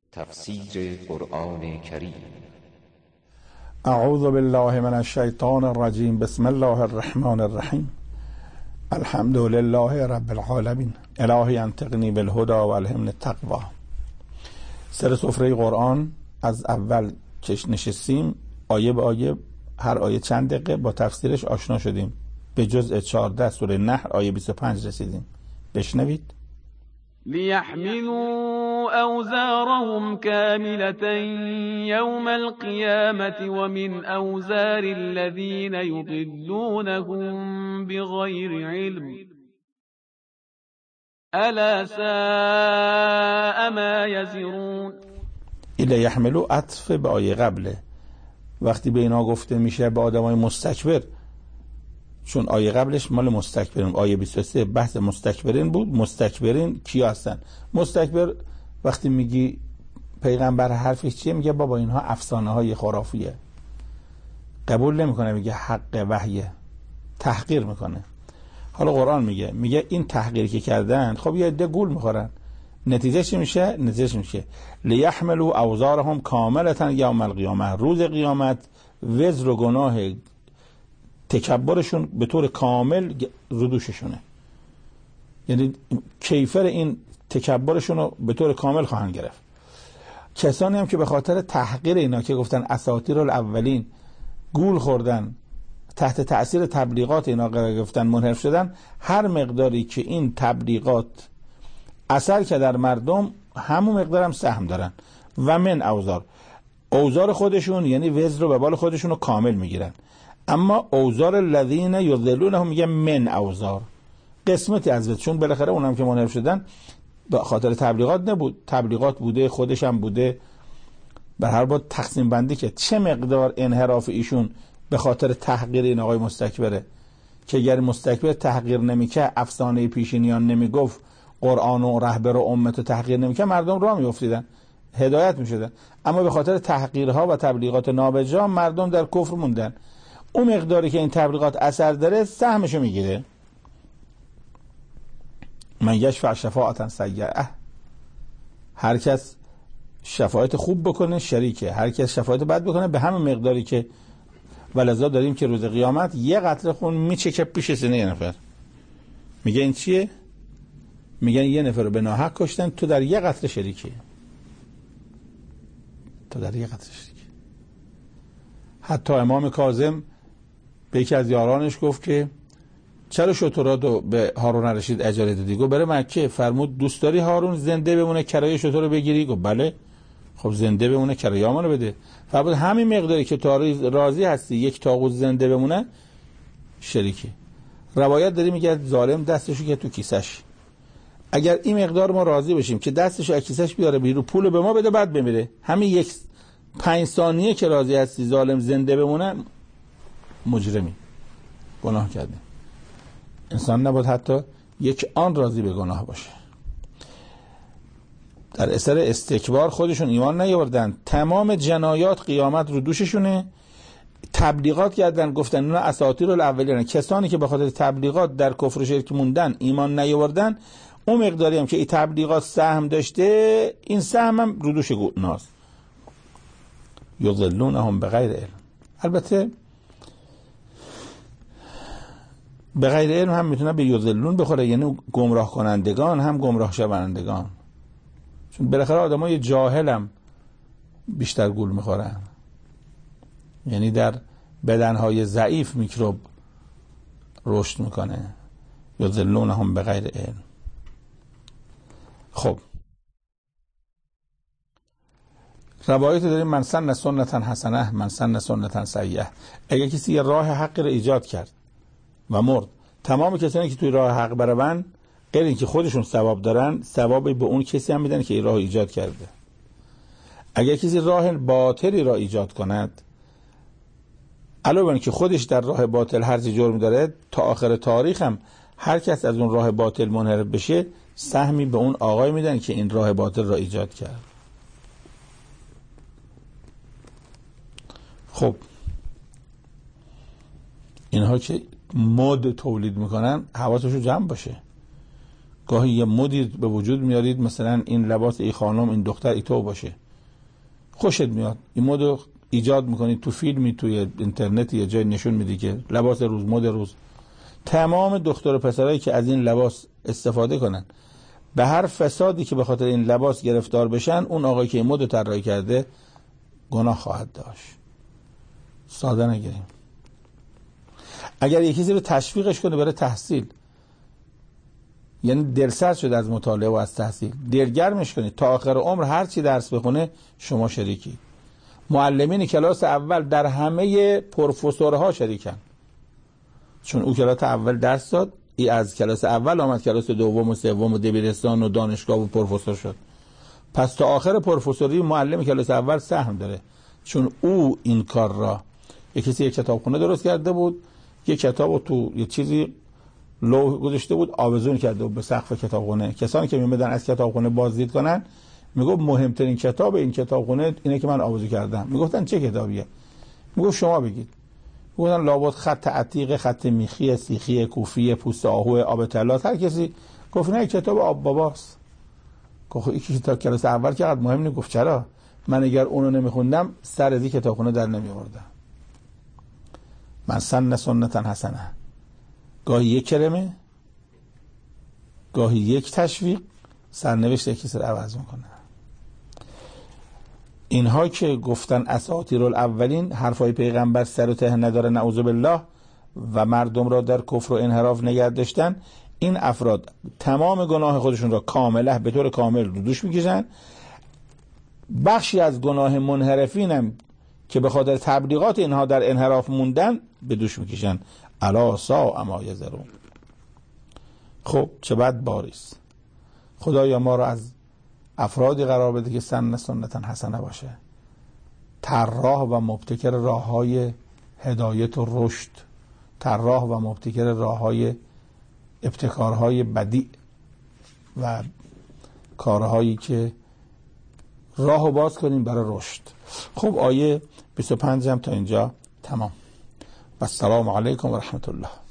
تفسیر قرآن کریم. اعوذ بالله من الشیطان الرجیم. بسم الله الرحمن الرحیم. الحمد لله رب العالمین. الهی انطقنی بالهدی و الهمنی التقوی. سر سفره قرآن از اول که نشستیم آیه به آیه، هر آیه چند دقیقه با تفسیرش آشنا شدیم. به جزء 14 سوره نحل آیه 25 رسیدیم. بشنوید. ليحملوا أوزارهم كاملة يوم القيامة ومن أوزار الذين يضلونهم بغير علم ألا ساء ما يزرون. ایله یحملو عطف به آیه قبله. وقتی به اینا گفته میشه به آدمای مستکبر، چون آیه قبلش مال مستکبرین، آیه 23 بحث مستکبرین بود. مستکبرین کیا هستن؟ مستکبر وقتی میگی پیغمبر حرفش چیه، میگه بابا اینها افسانه های خرافیه، قبول نمیکنه، میگه حق وحیه، تحقیر میکنه. حالا قرآن میگه این تحقیری که کردن، خب یه عده گول میخورن، نتیجه چی میشه؟ لیحملوا اوزارهم کاملة یوم القیامه، روز قیامت وزر و گناه تکبرشون به طور کامل رو دوششونه. یعنی کیفر این تکبرشون رو به طور کامل خواهند گرفت. کسانی هم که به خاطر تحقیر اینا که گفتن اساطیر الاولین، گول خوردن، تحت تأثیر تبلیغات اینا قرار گرفتن، منحرف شدن، هر مقداری که این تبلیغات اثر که در مردم، همون مقدار هم سهم دارن. و من اوزار خودشون، یعنی وزر رو به بال خودشون رو کامل میگیرن. اما اوزار الذین یضلونهم میگه من اوزار، قسمتی از وزر، چون بالاخره اونم که منحرف شدن به خاطر تبلیغات نبود، تبلیغات بوده، خودش هم بوده، به هر حال تقسیم بندی که چه مقدار انحراف ایشون به خاطر تحقیر این آقای مستکبره، که اگر مستکبر تحقیر نمیکرد، افسانه پیشینیان نمیگفت، قرآن و رهبر و امت تحقیر نمیکرد، مردم راه میافتیدن، هدایت میشدن. اما به خاطر تحقیرها و تبلیغات نابجا مردم در کفر موندن. اون مقداری که این تبلیغات اثر داره سهمشو میگیره. من یشفع شفاعتا سیئه، هر کس شفاعت خوب بکنه شریکه، هر کس شفاعت بد بکنه به همین مقداری که ولذا داریم که روز قیامت یه قطره خون میچکه پیش سینه یه نفر. میگه این چیه؟ میگن یه نفر رو به ناحق کشتن، تو در یه قطره شریکی، تو در یه قطره شریکی. حتی امام کاظم به یکی از یارانش گفت که چرا شتراتو به هارون الرشید اجاره دادی؟ گفت بره مکه. فرمود دوست داری هارون زنده بمونه کرایه شتر رو بگیری؟ گفت بله. خب زنده بمونه کرایه منو بده. فرمود همین مقداری که تو راضی هستی یک طاغوت زنده بمونه شریکی. روایت داری میگه ظالم دستشو که تو کیسش، اگر این مقدار ما راضی بشیم که دستشو از کیسش بیاره بیرون، پولو به ما بده بعد بمیره، همین یک 5 ثانیه که راضی هستی ظالم زنده بمونه، مجرمی، گناه کرده. انسان نباید حتی یک آن راضی به گناه باشه. در اثر استکبار خودشون ایمان نیاوردن، تمام جنایات قیامت رو دوششونه. تبلیغات کردن، گفتن اونا اساطیر الاولین، کسانی که به خاطر تبلیغات در کفر و شرک موندن، ایمان نیاوردن، اون مقداری هم که این تبلیغات سهم داشته، این سهم هم رو دوش گناست. یضلونهم بغیر علم. البته به غیر علم هم میتونه به یضلون بخوره، یعنی گمراه کنندگان هم گمراه شوندگان، چون بالاخره آدمای جاهل هم بیشتر گول میخورن. یعنی در بدنهای ضعیف میکروب رشد میکنه. یضلونهم به غیر علم. خب روایت داریم من سن سنتا حسنه من سن سنتا سیئه. اگه کسی یه راه حق رو ایجاد کرد و مرد، تمام کسانی که توی راه حق برون، غیر این که خودشون ثواب دارن، ثوابی به اون کسی هم میدن که این راه ایجاد کرده. اگر کسی راه باطلی را ایجاد کند، علاوه بر که خودش در راه باطل هر چه جرم داره، تا آخر تاریخ هم هر کس از اون راه باطل منحرف بشه، سهمی به اون آقای میدن که این راه باطل را ایجاد کرد. خب اینها که مد تولید میکنن، حواسشو جمع باشه. گاهی یه مدی به وجود میارید مثلا این لباس ای خانم این دختر ای تو باشه، خوشت میاد، این مدو ایجاد میکنید تو فیلمی توی اینترنت یه جای نشون میدی که لباس روز مد روز. تمام دختر و پسرایی که از این لباس استفاده کنن به هر فسادی که به خاطر این لباس گرفتار بشن، اون آقایی که این مدو طراحی کرده گناه خواهد داشت. ساده نگیریم. اگر یکی چیزی رو تشویقش کنه برای تحصیل، یعنی دلسرد شده از مطالعه و از تحصیل، دلگرمش کنید تا آخر عمر هر چی درس بخونه شما شریکی. معلمین کلاس اول در همه پروفسورها شریکن، چون او کلاس اول درس داد، ای از کلاس اول آمد کلاس دوم و سوم و دبیرستان و دانشگاه و پروفسور شد. پس تا آخر پروفسوری معلم کلاس اول سهم داره، چون او این کار را یک کسی یک کتابخونه درست کرده بود، یک کتابو تو یه چیزی لوح گذاشته بود آویزون کرده بود به سقف کتابخونه. کسانی که میمدن از کتابخونه بازدید کنن میگفت مهمترین کتاب این کتابخونه اینه که من آویزون کردم. میگفتن چه کتابیه؟ میگفت شما بگید. میگفتن لابد خط عتیق، خط میخی، سیخی، کوفی، پوست آهو، آب طلات. هر کسی گفت نه کتاب آب باباست. گفت این کتاب کلاس اول که قد مهم نیست. گفت چرا؟ من اگر اونو نمیخوندم سر از این کتابخونه در نمیآوردم. من سن سنتا حسنه، گاهی یک کلمه، گاهی یک تشویق، سرنوشت یک کسی رو عوض میکنه. اینها که گفتن اساطیر الاولین، حرفای پیغمبر سر و ته نداره نعوذ بالله، و مردم را در کفر و انحراف نگه داشتن، این افراد تمام گناه خودشون را کاملا به طور کامل رو دوش میکشن. بخشی از گناه منحرفین هم که به خاطر تبلیغات اینها در انحراف موندن به دوش میکشن. الا ساء ما یزرون. خب چه بد باریست. خدایا ما را از افرادی قرار بده که سن سنتا حسنه باشه، طراح و مبتکر راههای هدایت و رشد، طراح و مبتکر راههای ابتکارهای بدیع و کارهایی که راهو باز کنیم برای رشد. خب آیه 25 هم تا اینجا تمام. و السلام علیکم و رحمت الله.